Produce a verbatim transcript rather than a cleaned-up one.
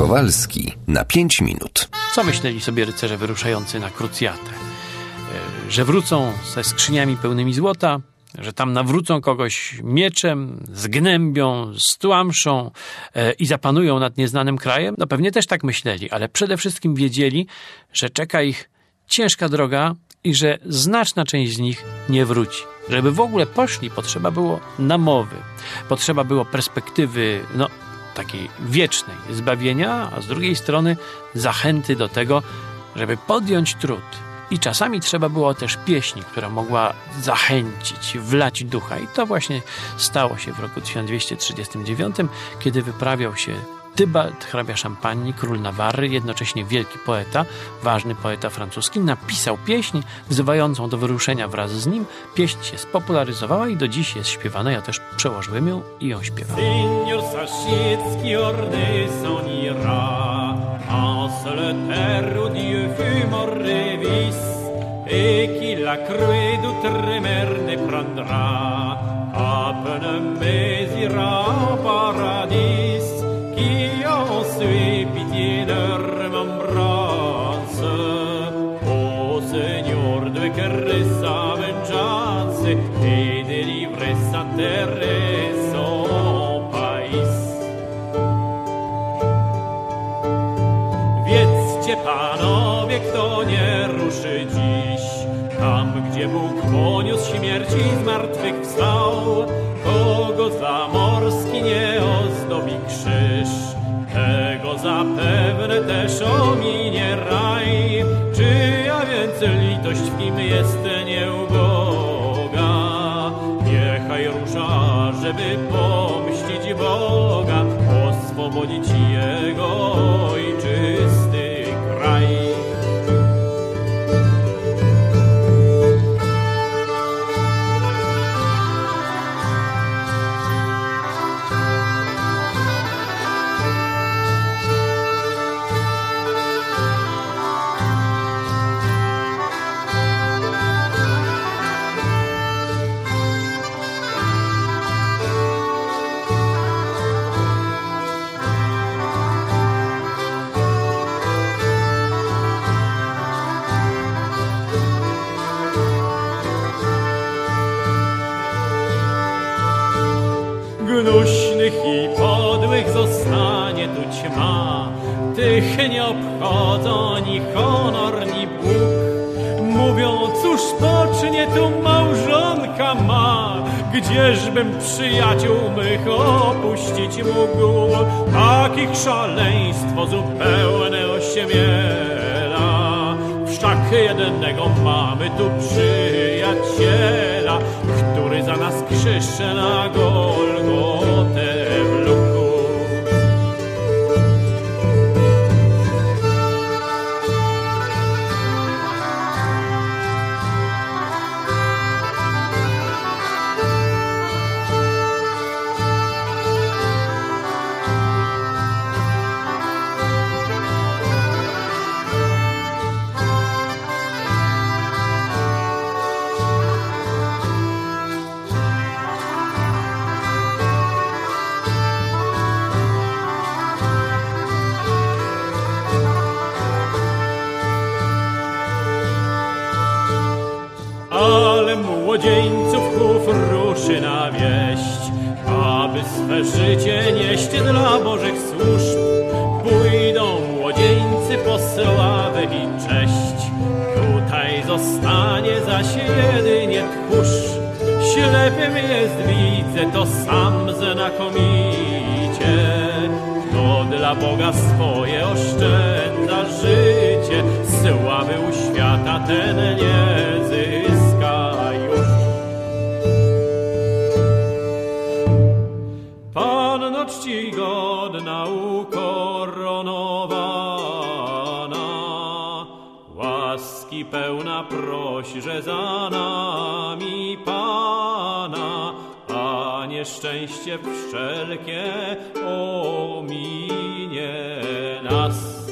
Kowalski na pięć minut. Co myśleli sobie rycerze wyruszający na krucjatę? Że wrócą ze skrzyniami pełnymi złota, że tam nawrócą kogoś mieczem, zgnębią, stłamszą e, i zapanują nad nieznanym krajem? No pewnie też tak myśleli, ale przede wszystkim wiedzieli, że czeka ich ciężka droga i że znaczna część z nich nie wróci. Żeby w ogóle poszli, potrzeba było namowy, potrzeba było perspektywy, no, takiej wiecznej zbawienia, a z drugiej strony zachęty do tego, żeby podjąć trud. I czasami trzeba było też pieśni, która mogła zachęcić, wlać ducha. I to właśnie stało się w roku tysiąc dwieście trzydziestym dziewiątym, kiedy wyprawiał się Tybalt, hrabia Szampanii, król Nawarry, jednocześnie wielki poeta, ważny poeta francuski, napisał pieśń wzywającą do wyruszenia wraz z nim. Pieśń się spopularyzowała i do dziś jest śpiewana. Ja też przełożyłem ją i ją śpiewam. Seigneur Sachiecki ordesson ira, en solitaire où Dieu fut mort et vis, et qui la cruée d'outre-mer ne prendra, à peine mais ira au paradis, qui ensuite pitié de remembrance. Ô Seigneur, de querer sa vengeance et délivrer sa terre et son pays. Wiedzcie, panowie, kto nie ruszy dziś, tam, gdzie Bóg poniósł śmierci i zmartwychwstał, kogo zamorski nie ozdobi krzyż, tego zapewne też ominie raj. Czyja więc litość w kim jest nieuboga? Niechaj rusza, żeby pomścić Boga, oswobodzić Jego ojczysty kraj. Gnuśnych i podłych zostanie tu ćma, tych nie obchodzą ni honor, ni Bóg. Mówią, cóż pocznie tu małżonka ma, gdzieżbym przyjaciół mych opuścić mógł. Takich szaleństwo zupełne ośmiela, wszak jednego mamy tu przyjaciela, który za nas krzyż na Golgotę wlókł. Ale młodzieńców chów ruszy na wieść, aby swe życie nieść dla Bożych służb. Pójdą młodzieńcy po sławę i cześć, tutaj zostanie zaś jedynie tchórz. Ślepym jest, widzę to sam znakomicie, kto dla Boga swoje oszczędza życie, sławy u świata ten nie zyska już. Panno czcigodna ukoronowana, łaski pełna proś, że za nami Pana, a nieszczęście wszelkie ominie nas.